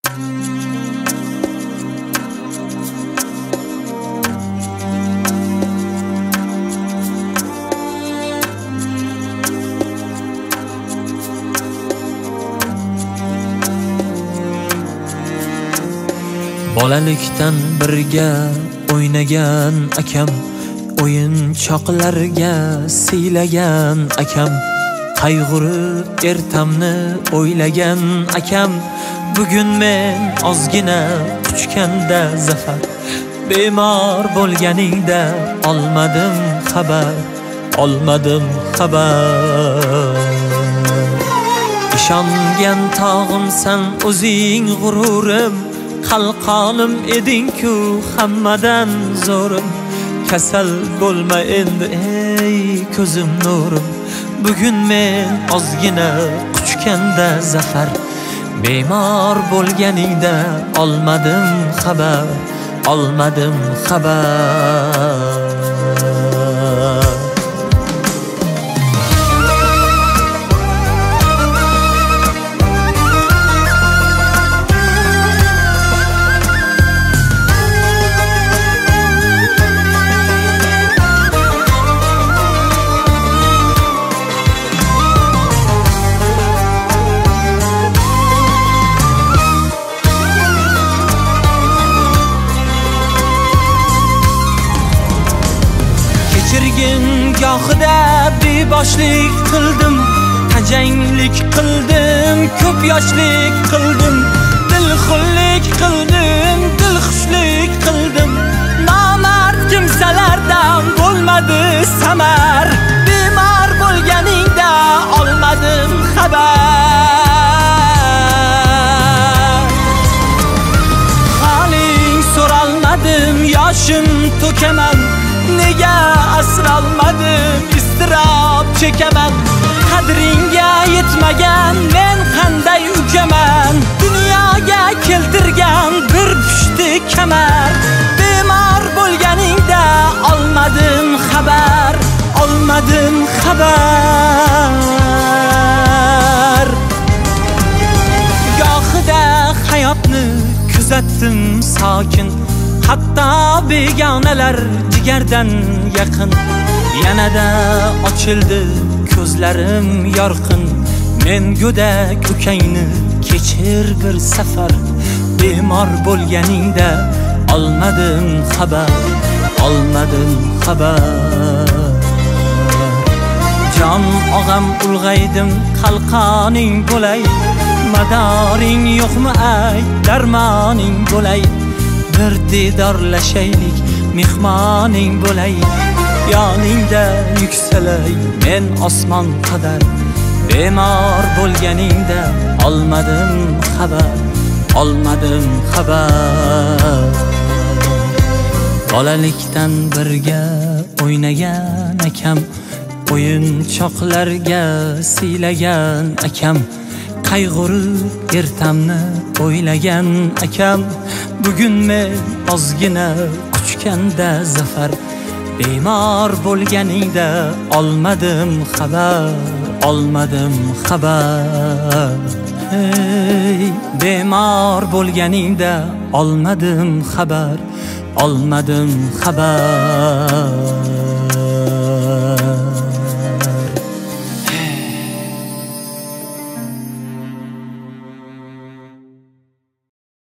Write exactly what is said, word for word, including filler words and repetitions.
Bolalikdan birga o'ynagan akam, o'yinchoqlarga siylagan akam, qayg'urib ertamni o'ylagan akam, bugun men ozgina quchganda zafar, bemor bo'lganingda olmadim xabar, olmadim xabar. Ishongan tog'imsan o'zing g'ururim, qalqonim eding-ku hammadan zo'rim, kasal bo'lma endi ey ko'zim nurim, bugun men ozgina quchganda zafar, bemor bo'lganingda olmadim xabar, olmadim xabar. Gohida beboshlik qildim, tajanglik qildim, ko'p yoshlik qildim, dilxunlik qildim, dilxushlik qildim, nomard kimsalardan bo'lmadi samar, bemor bo'lganingda olmadim xabar. Haling so'ralmadim, yoshim to'kaman, nega asralmadim, iztirob chekaman, qadringga yetmagan men qanday ukaman, dunyoga keltirgan bir pushti kamar, bemor bo'lganingda olmadim xabar, olmadim xabar. Gohida hayotni kuzatdim sokin, hatto begonalar jigardan yaqin, yanada ochildi ko'zlarim yorqin, men go'dak ukangni kechir bir safar, bemor bo'lganingda olmadim xabar, olmadim xabar. Jon og'am ulg'aydim, qalqoning bo'lay, madoring yo'qmi ay, darmoning bo'lay, bir didorlashaylik, mehmoning bo'lay, yoningda yuksalay men osmon qadar, bemor bo'lganingda olmadim xabar, olmadim xabar. Bolalikdan birga o'ynagan akam, o'yinchoqlarga siylagan akam, qayg'urib ertamni o'ylagan akam, bugun men ozgina quchganda zafar, bemor bo'lganingda olmadim xabar, olmadim xabar. Hey, bemor bo'lganingda olmadim xabar, olmadim xabar.